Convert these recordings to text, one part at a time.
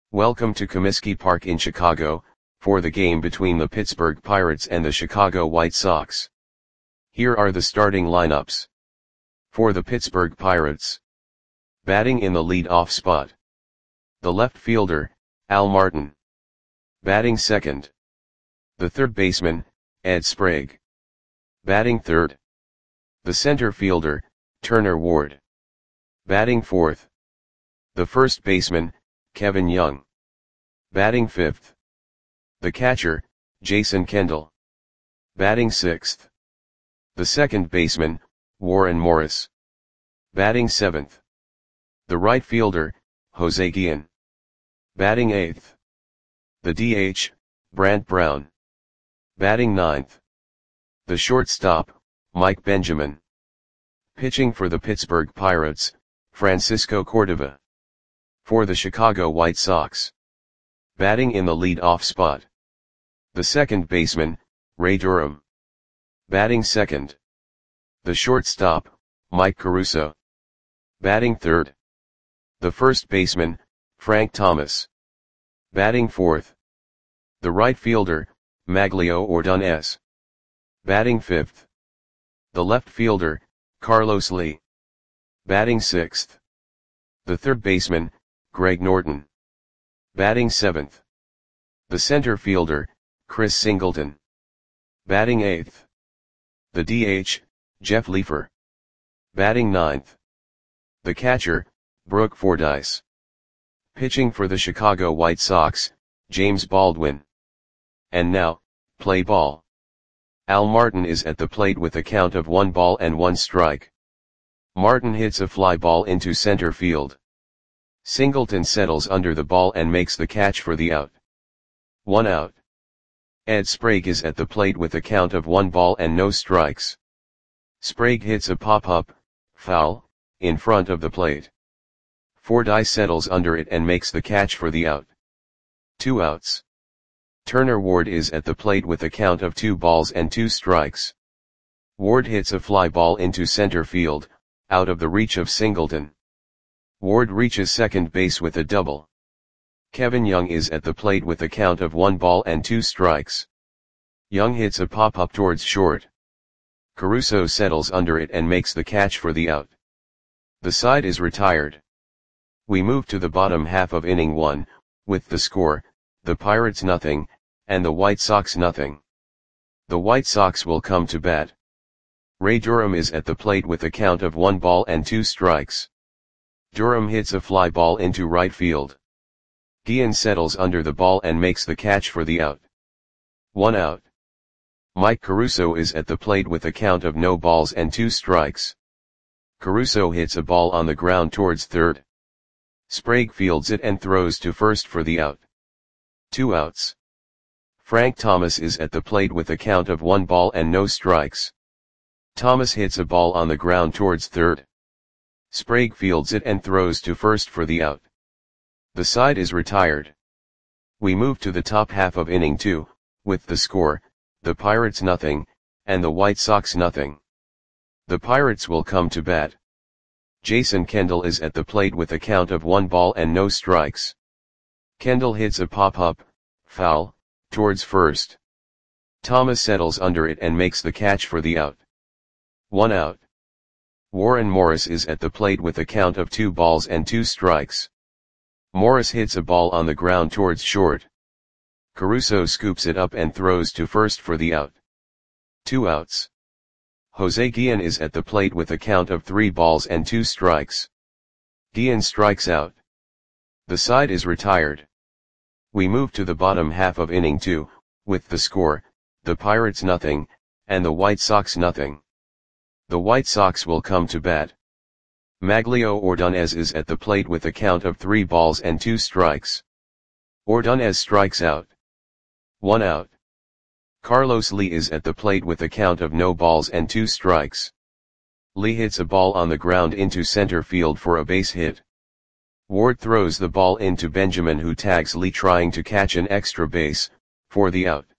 Welcome to Comiskey Park in Chicago, for the game between the Pittsburgh Pirates and the Chicago White Sox. Here are the starting lineups. For the Pittsburgh Pirates. Batting in the lead-off spot. The left fielder, Al Martin. Batting second. The third baseman, Ed Sprague. Batting third. The center fielder, Turner Ward. Batting fourth. The first baseman, Kevin Young. Batting fifth. The catcher, Jason Kendall. Batting sixth. The second baseman, Warren Morris. Batting seventh. The right fielder, Jose Guillen. Batting eighth. The DH, Brant Brown. Batting ninth. The shortstop, Mike Benjamin. Pitching for the Pittsburgh Pirates, Francisco Cordova. For the Chicago White Sox. Batting in the lead-off spot. The second baseman, Ray Durham. Batting second. The shortstop, Mike Caruso. Batting third. The first baseman, Frank Thomas. Batting fourth. The right fielder, Maglio Ordonez. Batting fifth. The left fielder, Carlos Lee. Batting sixth. The third baseman, Greg Norton. Batting seventh. The center fielder, Chris Singleton. Batting eighth. The DH, Jeff Leefer. Batting ninth. The catcher, Brooke Fordyce. Pitching for the Chicago White Sox, James Baldwin. And now, play ball. Al Martin is at the plate with a count of 1 ball and 1 strike. Martin hits a fly ball into center field. Singleton settles under the ball and makes the catch for the out. 1 out. Ed Sprague is at the plate with a count of 1 ball and no strikes. Sprague hits a pop-up, foul, in front of the plate. Fordyce settles under it and makes the catch for the out. 2 outs. Turner Ward is at the plate with a count of 2 balls and 2 strikes. Ward hits a fly ball into center field, out of the reach of Singleton. Ward reaches second base with a double. Kevin Young is at the plate with a count of 1 ball and 2 strikes. Young hits a pop-up towards short. Caruso settles under it and makes the catch for the out. The side is retired. We move to the bottom half of inning 1, with the score, the Pirates nothing, and the White Sox nothing. The White Sox will come to bat. Ray Durham is at the plate with a count of 1 ball and 2 strikes. Durham hits a fly ball into right field. Guillen settles under the ball and makes the catch for the out. 1 out. Mike Caruso is at the plate with a count of no balls and 2 strikes. Caruso hits a ball on the ground towards third. Sprague fields it and throws to first for the out. 2 outs. Frank Thomas is at the plate with a count of 1 ball and no strikes. Thomas hits a ball on the ground towards third. Sprague fields it and throws to first for the out. The side is retired. We move to the top half of inning 2, with the score, the Pirates nothing, and the White Sox nothing. The Pirates will come to bat. Jason Kendall is at the plate with a count of 1 ball and no strikes. Kendall hits a pop-up, foul, towards first. Thomas settles under it and makes the catch for the out. 1 out. Warren Morris is at the plate with a count of 2 balls and 2 strikes. Morris hits a ball on the ground towards short. Caruso scoops it up and throws to first for the out. 2 outs. Jose Guillen is at the plate with a count of 3 balls and 2 strikes. Guillen strikes out. The side is retired. We move to the bottom half of inning 2, with the score, the Pirates nothing, and the White Sox nothing. The White Sox will come to bat. Maglio Ordonez is at the plate with a count of 3 balls and 2 strikes. Ordonez strikes out. 1 out. Carlos Lee is at the plate with a count of no balls and 2 strikes. Lee hits a ball on the ground into center field for a base hit. Ward throws the ball into Benjamin, who tags Lee trying to catch an extra base, for the out.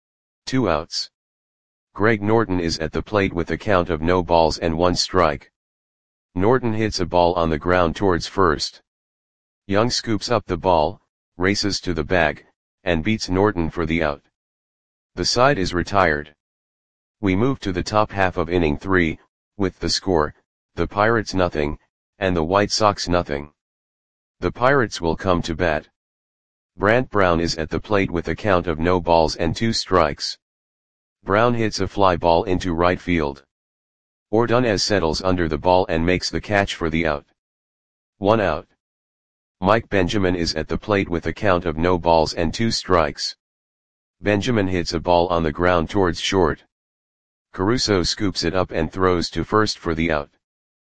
2 outs. Greg Norton is at the plate with a count of no balls and 1 strike. Norton hits a ball on the ground towards first. Young scoops up the ball, races to the bag, and beats Norton for the out. The side is retired. We move to the top half of inning 3, with the score, the Pirates nothing, and the White Sox nothing. The Pirates will come to bat. Brant Brown is at the plate with a count of no balls and 2 strikes. Brown hits a fly ball into right field. Ordonez settles under the ball and makes the catch for the out. 1 out. Mike Benjamin is at the plate with a count of no balls and 2 strikes. Benjamin hits a ball on the ground towards short. Caruso scoops it up and throws to first for the out.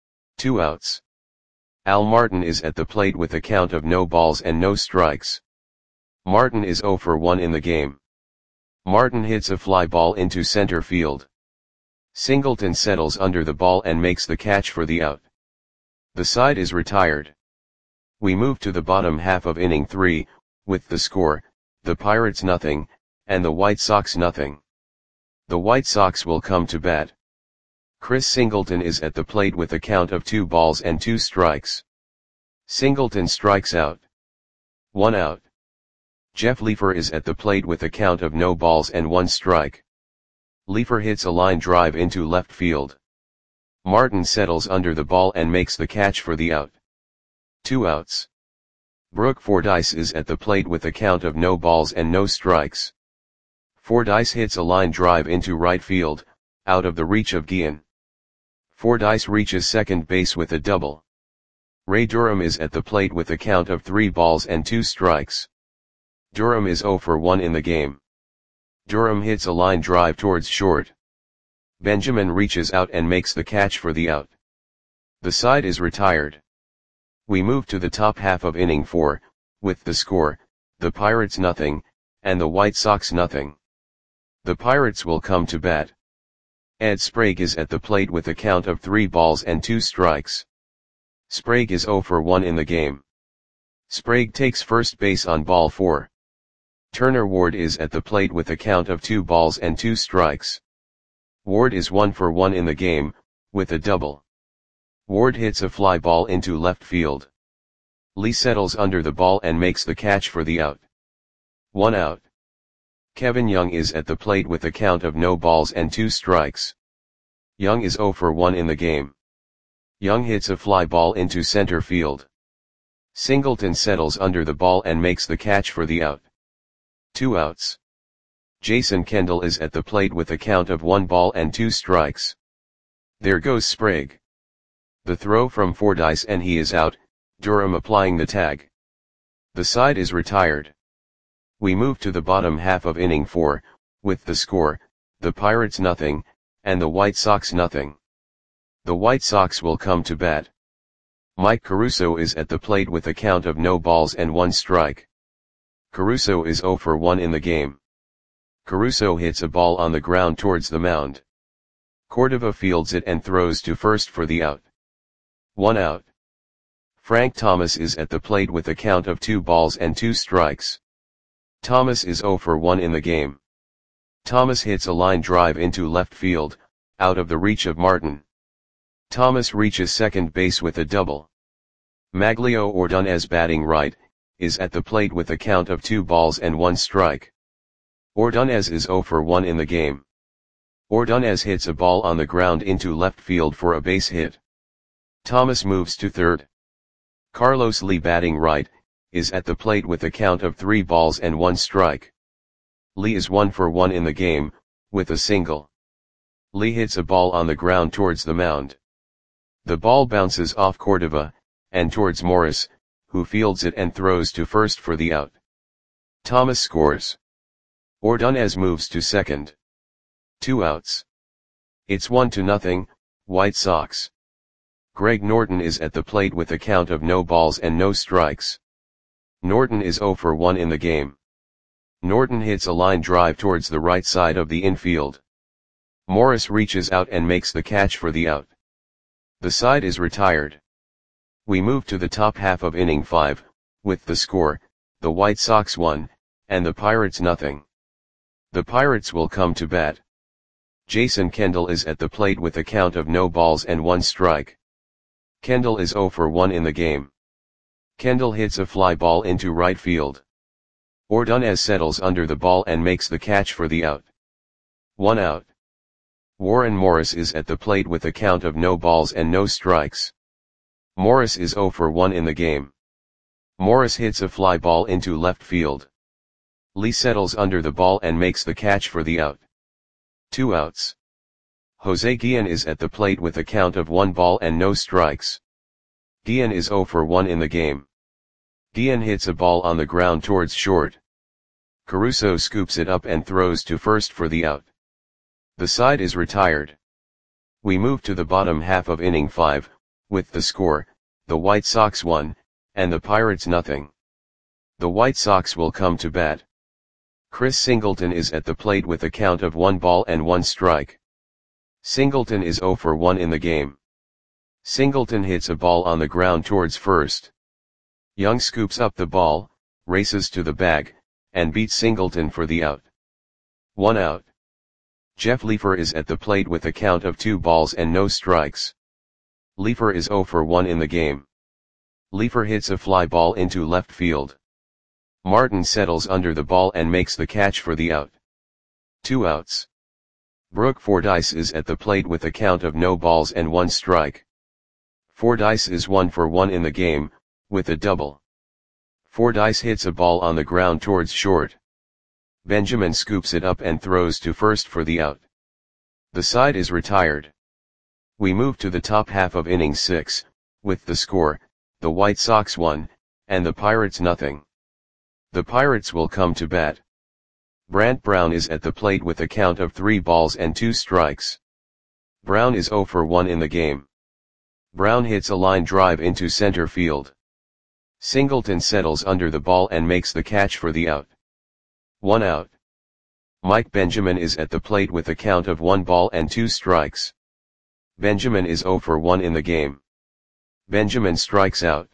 2 outs. Al Martin is at the plate with a count of no balls and no strikes. Martin is 0 for 1 in the game. Martin hits a fly ball into center field. Singleton settles under the ball and makes the catch for the out. The side is retired. We move to the bottom half of inning 3, with the score, the Pirates nothing, and the White Sox nothing. The White Sox will come to bat. Chris Singleton is at the plate with a count of 2 balls and 2 strikes. Singleton strikes out. 1 out. Jeff Leefer is at the plate with a count of no balls and 1 strike. Leefer hits a line drive into left field. Martin settles under the ball and makes the catch for the out. 2 outs. Brooke Fordyce is at the plate with a count of no balls and no strikes. Fordyce hits a line drive into right field, out of the reach of Guillen. Fordyce reaches second base with a double. Ray Durham is at the plate with a count of 3 balls and 2 strikes. Durham is 0 for 1 in the game. Durham hits a line drive towards short. Benjamin reaches out and makes the catch for the out. The side is retired. We move to the top half of inning 4, with the score, the Pirates nothing, and the White Sox nothing. The Pirates will come to bat. Ed Sprague is at the plate with a count of 3 balls and 2 strikes. Sprague is 0 for 1 in the game. Sprague takes first base on ball 4. Turner Ward is at the plate with a count of 2 balls and 2 strikes. Ward is 1 for 1 in the game, with a double. Ward hits a fly ball into left field. Lee settles under the ball and makes the catch for the out. 1 out. Kevin Young is at the plate with a count of no balls and 2 strikes. Young is 0 for 1 in the game. Young hits a fly ball into center field. Singleton settles under the ball and makes the catch for the out. 2 outs. Jason Kendall is at the plate with a count of 1 ball and 2 strikes. There goes Sprague. The throw from Fordyce and he is out, Durham applying the tag. The side is retired. We move to the bottom half of inning 4, with the score, the Pirates nothing, and the White Sox nothing. The White Sox will come to bat. Mike Caruso is at the plate with a count of no balls and 1 strike. Caruso is 0 for 1 in the game. Caruso hits a ball on the ground towards the mound. Cordova fields it and throws to first for the out. 1 out. Frank Thomas is at the plate with a count of 2 balls and 2 strikes. Thomas is 0 for 1 in the game. Thomas hits a line drive into left field, out of the reach of Martin. Thomas reaches second base with a double. Maglio Ordonez batting right, is at the plate with a count of 2 balls and 1 strike. Ordonez is 0 for 1 in the game. Ordonez hits a ball on the ground into left field for a base hit. Thomas moves to third. Carlos Lee batting right, is at the plate with a count of 3 balls and 1 strike. Lee is 1 for 1 in the game, with a single. Lee hits a ball on the ground towards the mound. The ball bounces off Cordova, and towards Morris, who fields it and throws to first for the out. Thomas scores. Ordonez moves to second. 2 outs. It's 1-0, White Sox. Greg Norton is at the plate with a count of no balls and no strikes. Norton is 0 for 1 in the game. Norton hits a line drive towards the right side of the infield. Morris reaches out and makes the catch for the out. The side is retired. We move to the top half of inning 5, with the score, the White Sox 1, and the Pirates nothing. The Pirates will come to bat. Jason Kendall is at the plate with a count of no balls and 1 strike. Kendall is 0 for 1 in the game. Kendall hits a fly ball into right field. Ordonez settles under the ball and makes the catch for the out. 1 out. Warren Morris is at the plate with a count of no balls and no strikes. Morris is 0 for 1 in the game. Morris hits a fly ball into left field. Lee settles under the ball and makes the catch for the out. 2 outs. Jose Guillen is at the plate with a count of 1 ball and no strikes. Guillen is 0 for 1 in the game. Guillen hits a ball on the ground towards short. Caruso scoops it up and throws to first for the out. The side is retired. We move to the bottom half of inning 5, with the score, the White Sox 1, and the Pirates nothing. The White Sox will come to bat. Chris Singleton is at the plate with a count of 1 ball and 1 strike. Singleton is 0 for 1 in the game. Singleton hits a ball on the ground towards first. Young scoops up the ball, races to the bag, and beats Singleton for the out. 1 out. Jeff Leefer is at the plate with a count of 2 balls and no strikes. Leefer is 0 for 1 in the game. Leefer hits a fly ball into left field. Martin settles under the ball and makes the catch for the out. 2 outs. Brooke Fordyce is at the plate with a count of no balls and 1 strike. Fordyce is 1 for 1 in the game, with a double. Fordyce hits a ball on the ground towards short. Benjamin scoops it up and throws to first for the out. The side is retired. We move to the top half of inning 6, with the score, the White Sox 1, and the Pirates nothing. The Pirates will come to bat. Brant Brown is at the plate with a count of 3 balls and 2 strikes. Brown is 0 for 1 in the game. Brown hits a line drive into center field. Singleton settles under the ball and makes the catch for the out. 1 out. Mike Benjamin is at the plate with a count of 1 ball and 2 strikes. Benjamin is 0 for 1 in the game. Benjamin strikes out.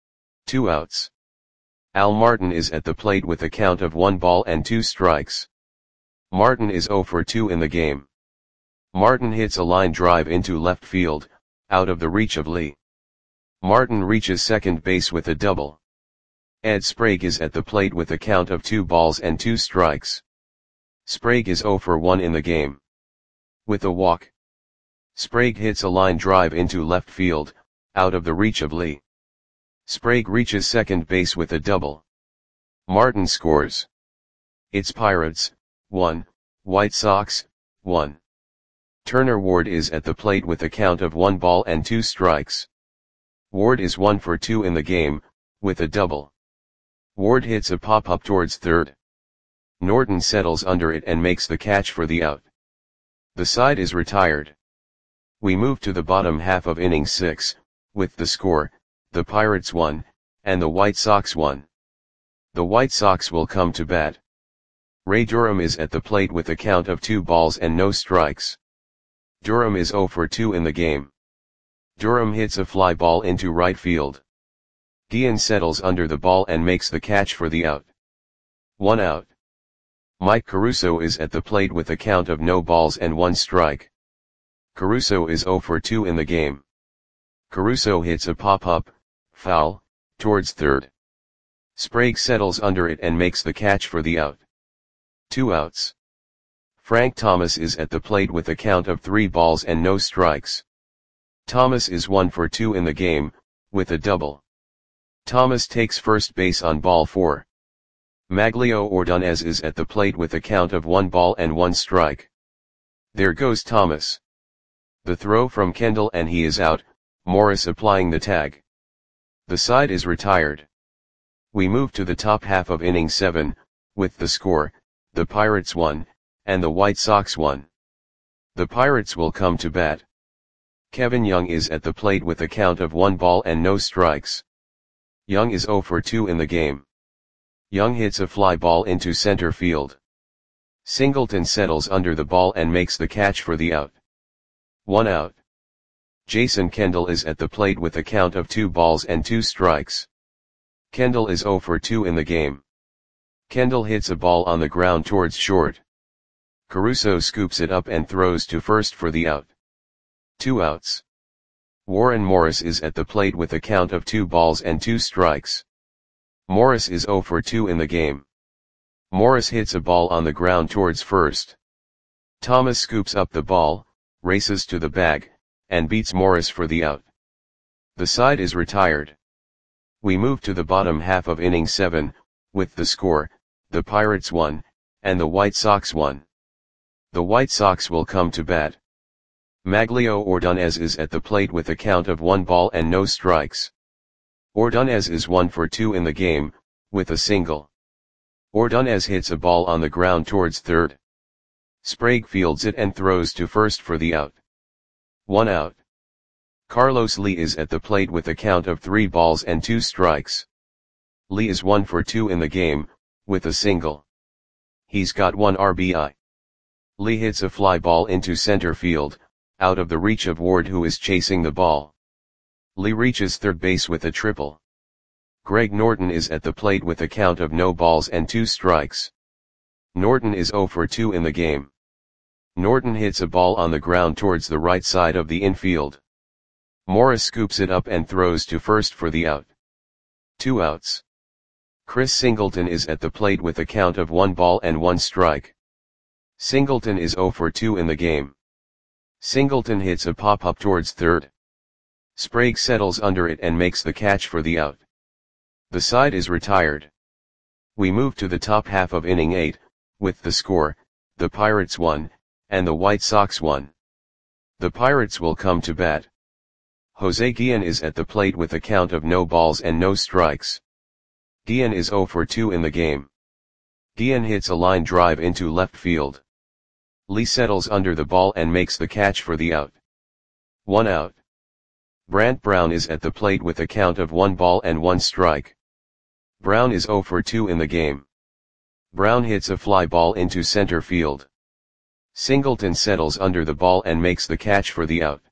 2 outs. Al Martin is at the plate with a count of 1 ball and 2 strikes. Martin is 0 for 2 in the game. Martin hits a line drive into left field, out of the reach of Lee. Martin reaches second base with a double. Ed Sprague is at the plate with a count of 2 balls and 2 strikes. Sprague is 0 for 1 in the game. With a walk. Sprague hits a line drive into left field, out of the reach of Lee. Sprague reaches second base with a double. Martin scores. It's Pirates, 1, White Sox, 1. Turner Ward is at the plate with a count of 1 ball and 2 strikes. Ward is 1 for 2 in the game, with a double. Ward hits a pop-up towards third. Norton settles under it and makes the catch for the out. The side is retired. We move to the bottom half of inning 6, with the score, the Pirates 1, and the White Sox 1. The White Sox will come to bat. Ray Durham is at the plate with a count of 2 balls and no strikes. Durham is 0 for 2 in the game. Durham hits a fly ball into right field. Guillen settles under the ball and makes the catch for the out. 1 out. Mike Caruso is at the plate with a count of no balls and 1 strike. Caruso is 0 for 2 in the game. Caruso hits a pop-up, foul, towards third. Sprague settles under it and makes the catch for the out. 2 outs. Frank Thomas is at the plate with a count of 3 balls and no strikes. Thomas is 1 for 2 in the game, with a double. Thomas takes first base on ball 4. Maglio Ordonez is at the plate with a count of 1 ball and 1 strike. There goes Thomas. The throw from Kendall and he is out, Morris applying the tag. The side is retired. We move to the top half of inning 7, with the score, the Pirates 1, and the White Sox 1. The Pirates will come to bat. Kevin Young is at the plate with a count of 1 ball and no strikes. Young is 0 for 2 in the game. Young hits a fly ball into center field. Singleton settles under the ball and makes the catch for the out. 1 out. Jason Kendall is at the plate with a count of 2 balls and 2 strikes. Kendall is 0 for 2 in the game. Kendall hits a ball on the ground towards short. Caruso scoops it up and throws to first for the out. 2 outs. Warren Morris is at the plate with a count of 2 balls and 2 strikes. Morris is 0 for 2 in the game. Morris hits a ball on the ground towards first. Thomas scoops up the ball, races to the bag, and beats Morris for the out. The side is retired. We move to the bottom half of inning 7, with the score, the Pirates won, and the White Sox won. The White Sox will come to bat. Maglio Ordonez is at the plate with a count of 1 ball and no strikes. Ordonez is 1 for 2 in the game, with a single. Ordonez hits a ball on the ground towards third. Sprague fields it and throws to first for the out. 1 out. Carlos Lee is at the plate with a count of 3 balls and 2 strikes. Lee is 1 for 2 in the game, with a single. He's got 1 RBI. Lee hits a fly ball into center field, out of the reach of Ward, who is chasing the ball. Lee reaches third base with a triple. Greg Norton is at the plate with a count of no balls and 2 strikes. Norton is 0 for 2 in the game. Norton hits a ball on the ground towards the right side of the infield. Morris scoops it up and throws to first for the out. 2 outs. Chris Singleton is at the plate with a count of 1 ball and 1 strike. Singleton is 0 for 2 in the game. Singleton hits a pop-up towards third. Sprague settles under it and makes the catch for the out. The side is retired. We move to the top half of inning 8, with the score, the Pirates won, and the White Sox won. The Pirates will come to bat. Jose Guillen is at the plate with a count of no balls and no strikes. Guillen is 0 for 2 in the game. Guillen hits a line drive into left field. Lee settles under the ball and makes the catch for the out. 1 out. Brant Brown is at the plate with a count of 1 ball and 1 strike. Brown is 0 for 2 in the game. Brown hits a fly ball into center field. Singleton settles under the ball and makes the catch for the out.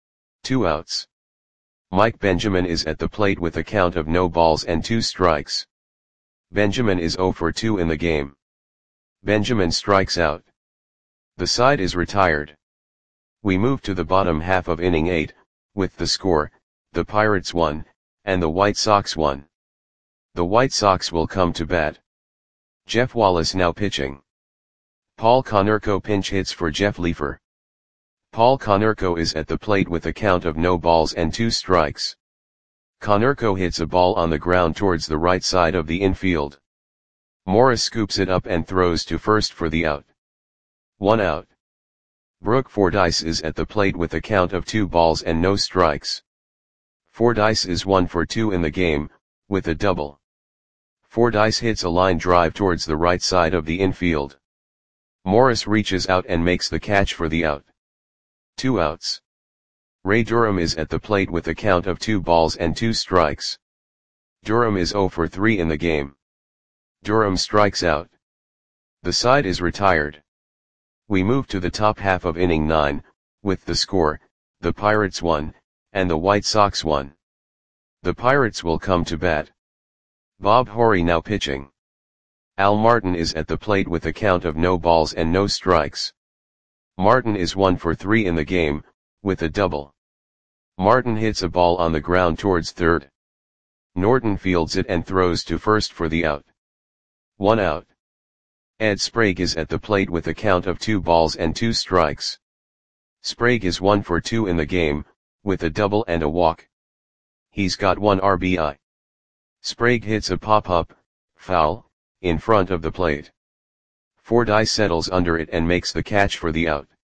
2 outs. Mike Benjamin is at the plate with a count of no balls and 2 strikes. Benjamin is 0 for 2 in the game. Benjamin strikes out. The side is retired. We move to the bottom half of inning 8, with the score, the Pirates won, and the White Sox won. The White Sox will come to bat. Jeff Wallace now pitching. Paul Konerko pinch hits for Jeff Leefer. Paul Konerko is at the plate with a count of no balls and 2 strikes. Konerko hits a ball on the ground towards the right side of the infield. Morris scoops it up and throws to first for the out. 1 out. Brooke Fordyce is at the plate with a count of 2 balls and no strikes. Fordyce is 1 for 2 in the game, with a double. Fordyce hits a line drive towards the right side of the infield. Morris reaches out and makes the catch for the out. 2 outs. Ray Durham is at the plate with a count of 2 balls and 2 strikes. Durham is 0 for 3 in the game. Durham strikes out. The side is retired. We move to the top half of inning 9, with the score, the Pirates won, and the White Sox won. The Pirates will come to bat. Bob Horry now pitching. Al Martin is at the plate with a count of no balls and no strikes. Martin is 1 for 3 in the game, with a double. Martin hits a ball on the ground towards third. Norton fields it and throws to first for the out. 1 out. Ed Sprague is at the plate with a count of 2 balls and 2 strikes. Sprague is 1 for 2 in the game, with a double and a walk. He's got 1 RBI. Sprague hits a pop-up, foul, in front of the plate. Fordyce settles under it and makes the catch for the out.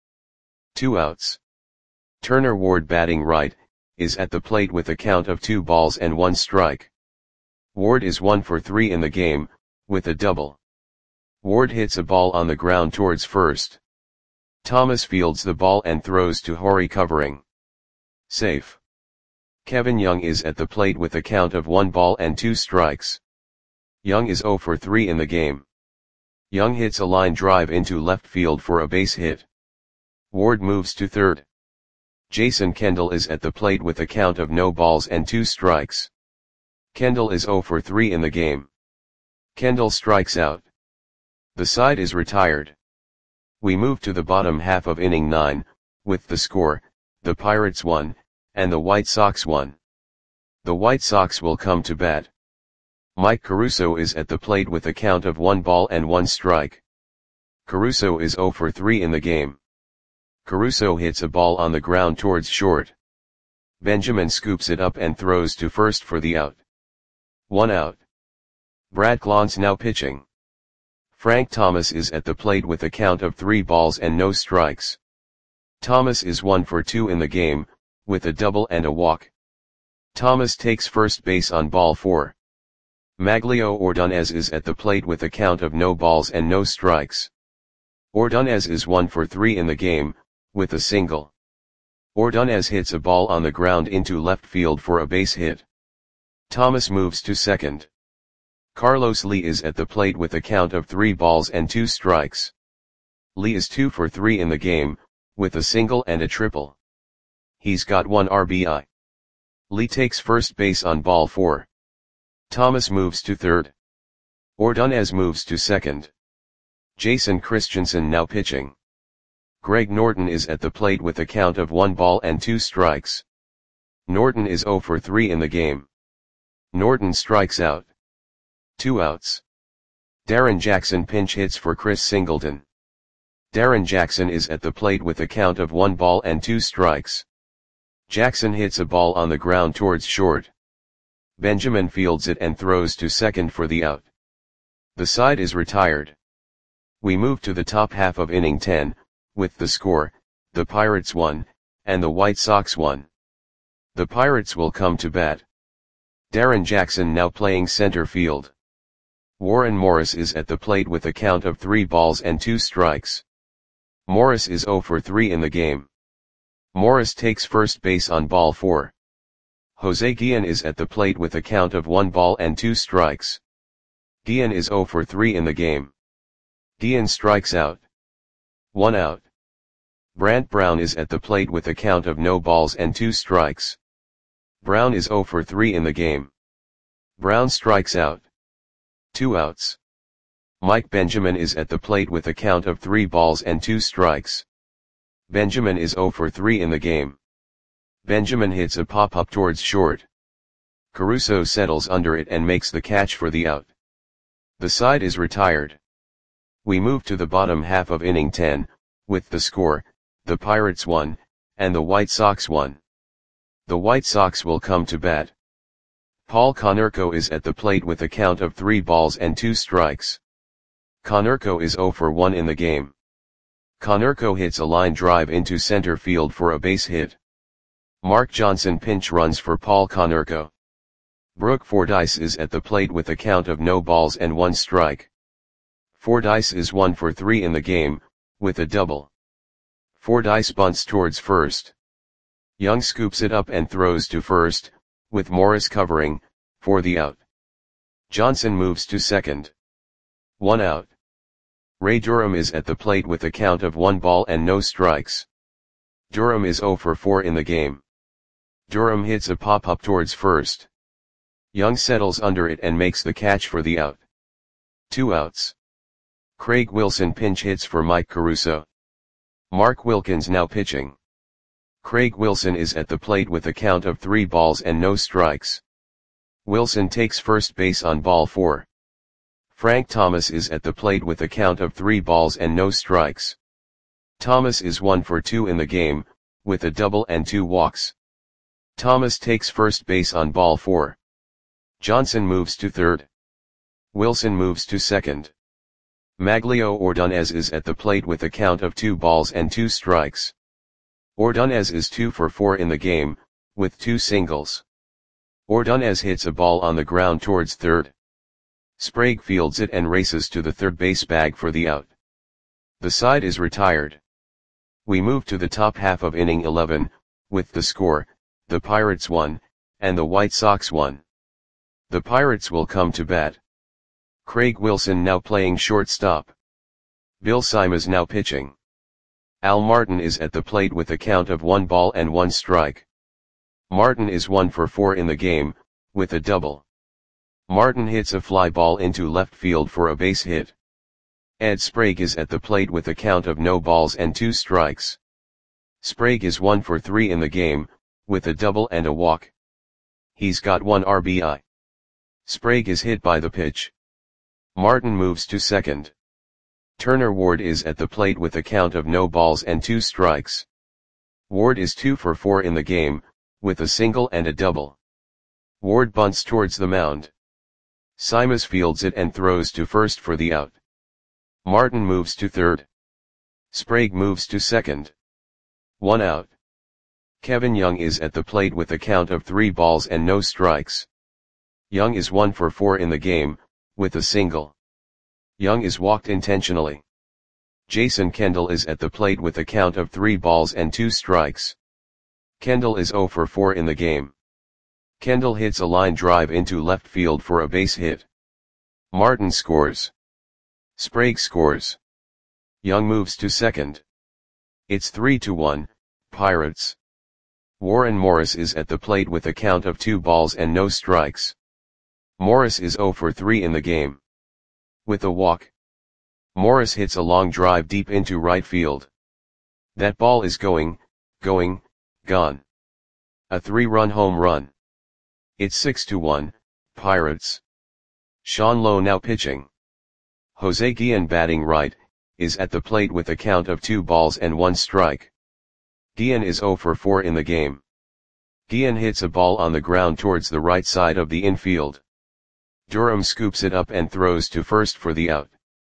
2 outs. Turner Ward batting right, is at the plate with a count of 2 balls and 1 strike. Ward is 1 for 3 in the game, with a double. Ward hits a ball on the ground towards first. Thomas fields the ball and throws to Horry covering. Safe. Kevin Young is at the plate with a count of 1 ball and 2 strikes. Young is 0 for 3 in the game. Young hits a line drive into left field for a base hit. Ward moves to third. Jason Kendall is at the plate with a count of no balls and 2 strikes. Kendall is 0 for 3 in the game. Kendall strikes out. The side is retired. We move to the bottom half of inning 9, with the score, the Pirates won, and the White Sox won. The White Sox will come to bat. Mike Caruso is at the plate with a count of 1 ball and 1 strike. Caruso is 0 for 3 in the game. Caruso hits a ball on the ground towards short. Benjamin scoops it up and throws to first for the out. 1 out. Brad Clontz now pitching. Frank Thomas is at the plate with a count of 3 balls and no strikes. Thomas is 1 for 2 in the game, with a double and a walk. Thomas takes first base on ball 4. Maglio Ordonez is at the plate with a count of no balls and no strikes. Ordonez is 1 for 3 in the game, with a single. Ordonez hits a ball on the ground into left field for a base hit. Thomas moves to second. Carlos Lee is at the plate with a count of 3 balls and 2 strikes. Lee is 2 for 3 in the game, with a single and a triple. He's got 1 RBI. Lee takes first base on ball 4. Thomas moves to third. Ordonez moves to second. Jason Christensen now pitching. Greg Norton is at the plate with a count of 1 ball and 2 strikes. Norton is 0 for 3 in the game. Norton strikes out. 2 outs. Darren Jackson pinch hits for Chris Singleton. Darren Jackson is at the plate with a count of 1 ball and 2 strikes. Jackson hits a ball on the ground towards short. Benjamin fields it and throws to second for the out. The side is retired. We move to the top half of inning 10, with the score, the Pirates 1, and the White Sox 1. The Pirates will come to bat. Darren Jackson now playing center field. Warren Morris is at the plate with a count of 3 balls and 2 strikes. Morris is 0 for 3 in the game. Morris takes first base on ball 4. Jose Guillen is at the plate with a count of 1 ball and 2 strikes. Guillen is 0 for 3 in the game. Guillen strikes out. 1 out. Brant Brown is at the plate with a count of no balls and 2 strikes. Brown is 0 for 3 in the game. Brown strikes out. 2 outs. Mike Benjamin is at the plate with a count of 3 balls and 2 strikes. Benjamin is 0 for 3 in the game. Benjamin hits a pop-up towards short. Caruso settles under it and makes the catch for the out. The side is retired. We move to the bottom half of inning 10, with the score, the Pirates 1, and the White Sox 1. The White Sox will come to bat. Paul Konerko is at the plate with a count of 3 balls and 2 strikes. Konerko is 0 for 1 in the game. Konerko hits a line drive into center field for a base hit. Mark Johnson pinch runs for Paul Konerko. Brooke Fordyce is at the plate with a count of no balls and 1 strike. Fordyce is 1 for 3 in the game, with a double. Fordyce bunts towards first. Young scoops it up and throws to first, with Morris covering, for the out. Johnson moves to second. 1 out. Ray Durham is at the plate with a count of 1 ball and no strikes. Durham is 0 for 4 in the game. Durham hits a pop-up towards first. Young settles under it and makes the catch for the out. 2 outs. Craig Wilson pinch hits for Mike Caruso. Mark Wilkins now pitching. Craig Wilson is at the plate with a count of 3 balls and no strikes. Wilson takes first base on ball 4. Frank Thomas is at the plate with a count of 3 balls and no strikes. Thomas is 1 for 2 in the game, with a double and 2 walks. Thomas takes first base on ball 4. Johnson moves to third. Wilson moves to second. Maglio Ordonez is at the plate with a count of 2 balls and 2 strikes. Ordonez is 2 for 4 in the game, with 2 singles. Ordonez hits a ball on the ground towards third. Sprague fields it and races to the third base bag for the out. The side is retired. We move to the top half of inning 11, with the score, the Pirates 1, and the White Sox 1. The Pirates will come to bat. Craig Wilson now playing shortstop. Bill Simas now pitching. Al Martin is at the plate with a count of 1 ball and 1 strike. Martin is 1 for 4 in the game, with a double. Martin hits a fly ball into left field for a base hit. Ed Sprague is at the plate with a count of no balls and 2 strikes. Sprague is 1 for 3 in the game, with a double and a walk. He's got 1 RBI. Sprague is hit by the pitch. Martin moves to second. Turner Ward is at the plate with a count of no balls and 2 strikes. Ward is 2 for 4 in the game, with a single and a double. Ward bunts towards the mound. Simas fields it and throws to first for the out. Martin moves to third. Sprague moves to second. 1 out. Kevin Young is at the plate with a count of 3 balls and no strikes. Young is 1 for 4 in the game, with a single. Young is walked intentionally. Jason Kendall is at the plate with a count of 3 balls and 2 strikes. Kendall is 0 for 4 in the game. Kendall hits a line drive into left field for a base hit. Martin scores. Sprague scores. Young moves to second. It's 3-1, Pirates. Warren Morris is at the plate with a count of 2 balls and no strikes. Morris is 0 for 3 in the game. With a walk, Morris hits a long drive deep into right field. That ball is gone. A 3-run home run. It's 6-1, Pirates. Sean Lowe now pitching. Jose Guillen batting right, is at the plate with a count of 2 balls and 1 strike. Guillen is 0 for 4 in the game. Guillen hits a ball on the ground towards the right side of the infield. Durham scoops it up and throws to first for the out.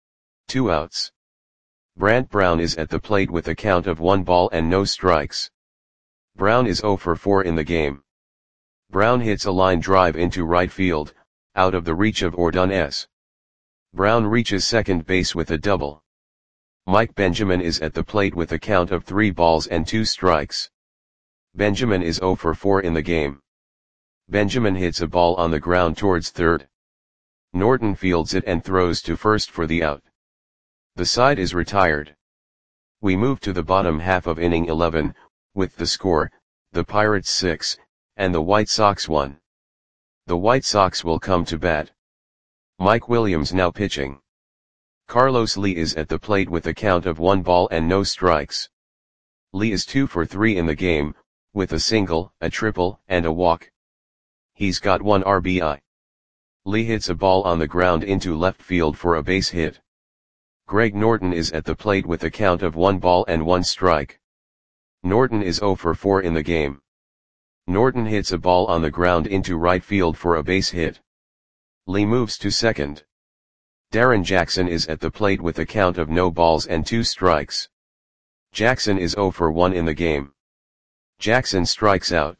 2 outs. Brant Brown is at the plate with a count of 1 ball and no strikes. Brown is 0 for 4 in the game. Brown hits a line drive into right field, out of the reach of Ordonez. Brown reaches second base with a double. Mike Benjamin is at the plate with a count of 3 balls and 2 strikes. Benjamin is 0 for 4 in the game. Benjamin hits a ball on the ground towards third. Norton fields it and throws to first for the out. The side is retired. We move to the bottom half of inning 11, with the score, the Pirates 6, and the White Sox 1. The White Sox will come to bat. Mike Williams now pitching. Carlos Lee is at the plate with a count of 1 ball and no strikes. Lee is 2 for 3 in the game, with a single, a triple, and a walk. He's got 1 RBI. Lee hits a ball on the ground into left field for a base hit. Greg Norton is at the plate with a count of 1 ball and 1 strike. Norton is 0 for 4 in the game. Norton hits a ball on the ground into right field for a base hit. Lee moves to second. Darren Jackson is at the plate with a count of no balls and 2 strikes. Jackson is 0 for 1 in the game. Jackson strikes out.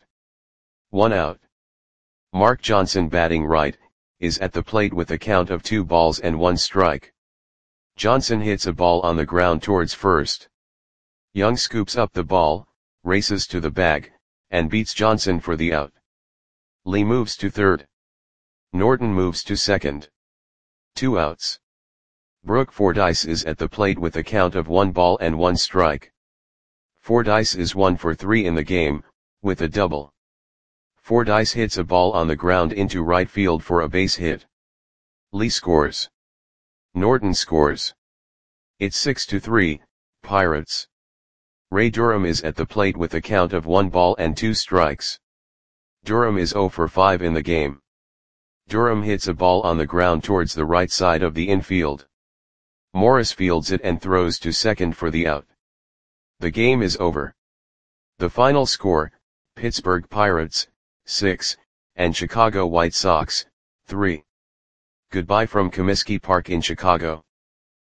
1 out. Mark Johnson batting right, is at the plate with a count of 2 balls and 1 strike. Johnson hits a ball on the ground towards first. Young scoops up the ball, races to the bag, and beats Johnson for the out. Lee moves to third. Norton moves to second. 2 outs. Brooke Fordyce is at the plate with a count of 1 ball and 1 strike. Fordyce is 1 for 3 in the game, with a double. Fordyce hits a ball on the ground into right field for a base hit. Lee scores. Norton scores. It's 6-3, Pirates. Ray Durham is at the plate with a count of 1 ball and 2 strikes. Durham is 0 for 5 in the game. Durham hits a ball on the ground towards the right side of the infield. Morris fields it and throws to second for the out. The game is over. The final score, Pittsburgh Pirates, 6, and Chicago White Sox, 3. Goodbye from Comiskey Park in Chicago.